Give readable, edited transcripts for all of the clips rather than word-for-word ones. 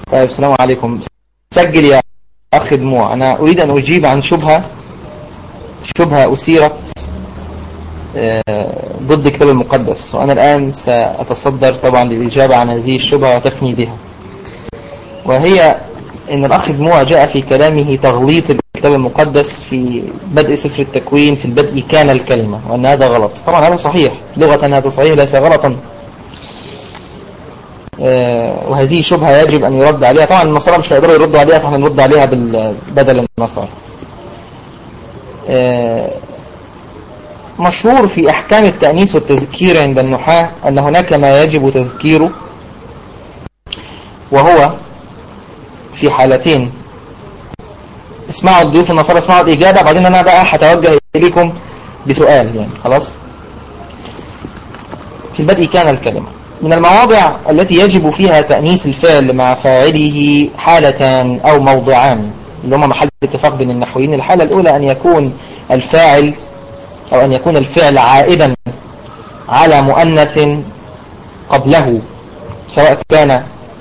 طيب السلام عليكم. سجل يا أخ دموع. أنا أريد أن أجيب عن شبهة أثيرت ضد الكتاب المقدس، وأنا الآن سأتصدر طبعا للإجابة عن هذه الشبهة وتفني بها. وهي أن الأخ دموع جاء في كلامه تغليط الكتاب المقدس في بدء سفر التكوين، في البدء كان الكلمة، وأن هذا غلط. طبعا هذا صحيح لغة، هذا صحيح ليس غلطا، وهذه شبهة يجب أن يرد عليها. طبعا النصارى مش هيقدروا يردوا عليها، فاحنا نرد عليها بدل النصارى. مشهور في أحكام التأنيث والتذكير عند النحاة أن هناك ما يجب تذكيره، وهو في حالتين. اسمعوا الضيوف النصارى، اسمعوا الإجابة، بعدين أنا بقى هتوجه إليكم بسؤال يعني. خلاص. في البدء كان الكلمة. من المواضع التي يجب فيها تأنيث الفعل مع فاعله حالتان أو موضعان، اللي هما محل اتفاق بين النحويين. الحالة الأولى أن يكون الفاعل أو أن يكون الفعل عائدا على مؤنث قبله، سواء كان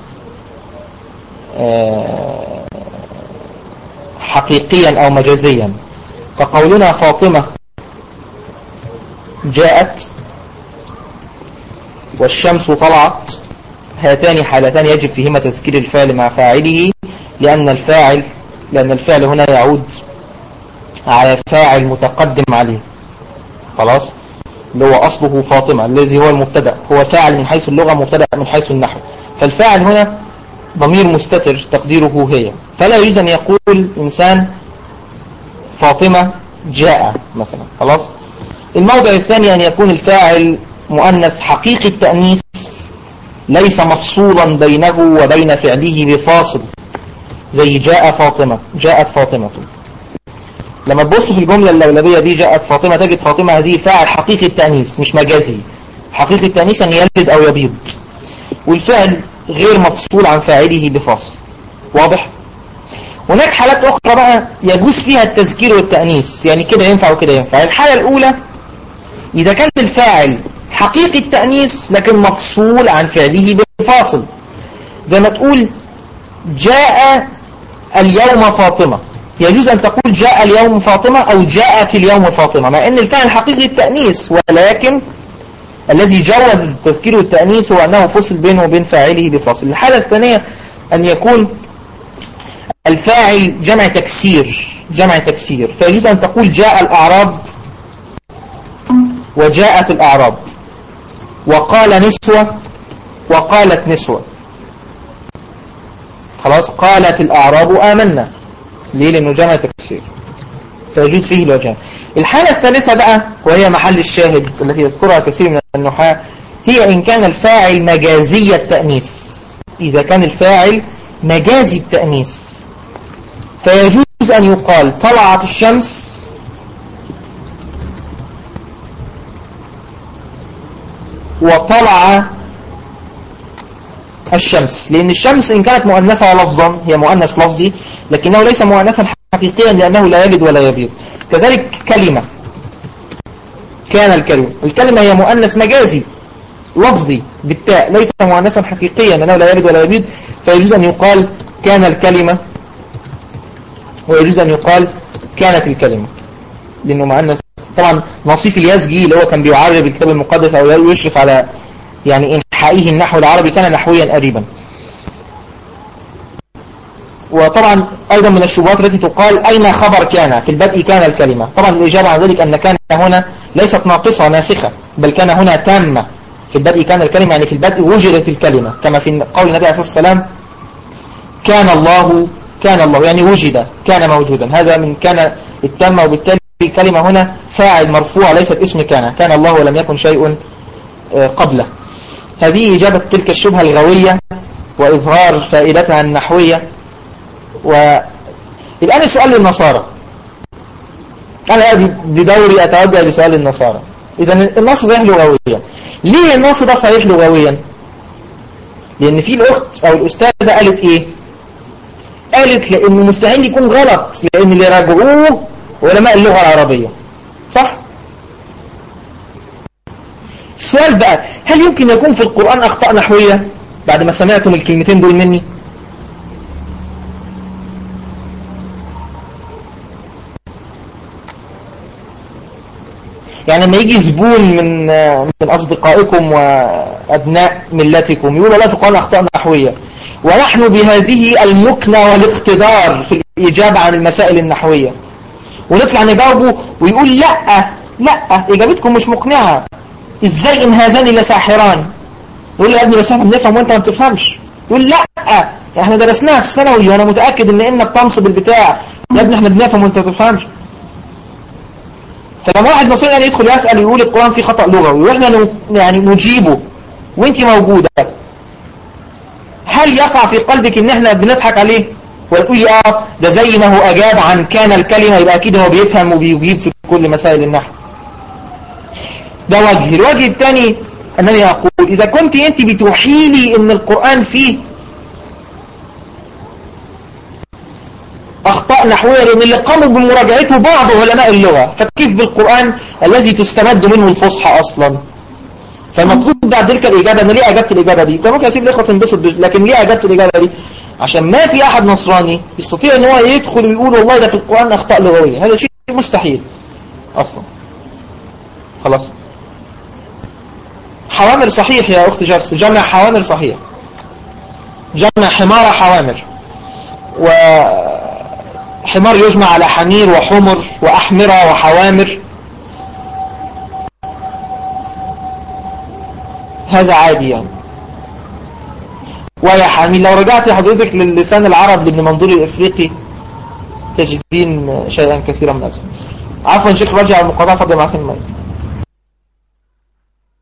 حقيقيا أو مجازيا، فقولنا فاطمة جاءت والشمس طلعت، هاتان حالتان يجب فيهما تذكير الفعل مع فاعله، لأن الفعل هنا يعود على فاعل متقدم عليه. خلاص، اللي هو أصله فاطمة الذي هو المبتدأ، هو فاعل من حيث اللغة، مبتدأ من حيث النحو. فالفاعل هنا ضمير مستتر تقديره هي، فلا يجوز أن يقول إنسان فاطمة جاء مثلا. خلاص. الموضع الثاني أن يكون الفاعل مؤنث حقيقي التأنيث، ليس مفصولا بينه وبين فعله بفاصل، زي جاء فاطمة، جاءت فاطمة. لما تبص في الجملة اللولبية دي جاءت فاطمة، تجد فاطمة هذه فاعل حقيقي التأنيث مش مجازي. حقيقي التأنيث أن يلد أو يبيض، والفعل غير مفصول عن فاعله بفاصل. واضح؟ هناك حالات أخرى بقى يجوز فيها التذكير والتأنيث، يعني كده ينفع وكده ينفع. الحالة الأولى إذا كان الفاعل حقيقي التأنيث لكن مفصول عن فعله بفاصل، زي ما تقول جاء اليوم فاطمة، يجوز أن تقول جاء اليوم فاطمة أو جاءت اليوم فاطمة، مع أن الفعل حقيقي التأنيث، ولكن الذي جوز التذكير والتأنيث هو أنه فصل بينه وبين فاعله بفاصل. الحالة الثانية أن يكون الفاعل جمع تكسير، فيجوز أن تقول جاء الأعراب وجاءت الأعراب، وقال نسوة وقالت نسوة. خلاص. قالت الأعراب آمنا، ليه؟ لأنه جمع تكسير، فيجوز فيه الوجهان. الحالة الثالثة بقى وهي محل الشاهد التي يذكرها كثير من النحاة، هي إن كان الفاعل مجازي التأنيث. إذا كان الفاعل مجازي التأنيث فيجوز أن يقال طلعت الشمس وطلع الشمس، لأن الشمس إن كانت مؤنثة لفظا هي مؤنث لفظي، لكنه ليس مؤنثا حقيقيا لأنه لا يلد ولا يبيض. كذلك كلمة، كان الكلمة هي مؤنث مجازي لفظي بالتاء، ليس مؤنثا حقيقيا لأنه لا يلد ولا يبيض، فيجوز أن يقال كان الكلمة، ويجوز أن يقال كانت الكلمة، لأنه مؤنث. طبعا نصيف اليزجي اللي هو كان بيعرب الكتاب المقدس أو يشرف على يعني إنحائه النحو العربي كان نحويا أديبا. وطبعا أيضا من الشبهات التي تقال أين خبر كان في البدء كان الكلمة. طبعا الإجابة عن ذلك أن كان هنا ليست ناقصة ناسخة، بل كان هنا تامة. في البدء كان الكلمة يعني في البدء وجدت الكلمة، كما في قول النبي عليه الصلاة والسلام كان الله يعني وجد، كان موجودا. هذا من كان التامة، وبالتالي الكلمة هنا فاعل مرفوع ليست اسم كان الله ولم يكن شيء قبله. هذه إجابة تلك الشبهة الغوية وإظهار فائدتها النحوية. والآن السؤال للنصارى، أنا بدوري أتوجه لسؤال النصارى. إذا النص صحيح لغويا، ليه النص ده صحيح لغويا؟ لأن في الأخت أو الأستاذة قالت إيه؟ قالت لأنه مستحيل يكون غلط، لأن اللي راجعوه علماء اللغة العربية. صح؟ السؤال بقى، هل يمكن يكون في القرآن أخطاء نحوية بعد ما سمعتم الكلمتين دول مني؟ يعني لما يجي زبون من أصدقائكم وأبناء ملتكم يقول والله في القرآن أخطاء نحوية، ونحن بهذه المكنة والاقتدار في الإجابة عن المسائل النحوية، ونطلع نجاوبه ويقول لا إجابتكم مش مقنعة، إزاي إن هذان لساحران؟ يقول له يا ابني بس احنا بنفهم وانت ما بتفهمش. يقول لا احنا درسناها في ثانوي وانا متأكد انك تنصب البتاع، يا ابني احنا بنفهم وانت ما بتفهمش. فلما واحد مصري يدخل يسأل ويقول القرآن فيه خطأ لغوي واحنا يعني نجيبه وانت موجودة، هل يقع في قلبك ان احنا بنضحك عليه وتقولي ده زي ما هو اجاب عن كان الكلمة يبقى اكيد هو بيفهم وبيجيب في كل مسائل النحو؟ ده وجه. الوجه الثاني أنني أقول إذا كنت أنت بتوحي لي أن القرآن فيه أخطاء نحوية لأن اللي قاموا بمراجعته بعض علماء اللغة، فكيف بالقرآن الذي تستمد منه الفصحى أصلا؟ فالمطلوب بعد ذلك الإجابة. أنا ليه أجبت الإجابة دي؟ كان ممكن أسيب الإخوة تنبسط، لكن ليه أجبت الإجابة دي؟ عشان ما في أحد نصراني يستطيع أن هو يدخل ويقول والله ده في القرآن أخطاء لغوية، هذا شيء مستحيل أصلا. خلاص. حوامر صحيح يا أخت جارس، جمع حوامر صحيح، جمع حمار حوامر، وحمار يجمع على حمير وحمر وأحمرة وحوامر، هذا عادي يعني. ويا حمير لو رجعت حضرتك للسان العرب لابن منظور الإفريقي تجدين شيئا كثيرا من هذا. عفوا شيخ رجع المقاطعة، فضل معك المايك.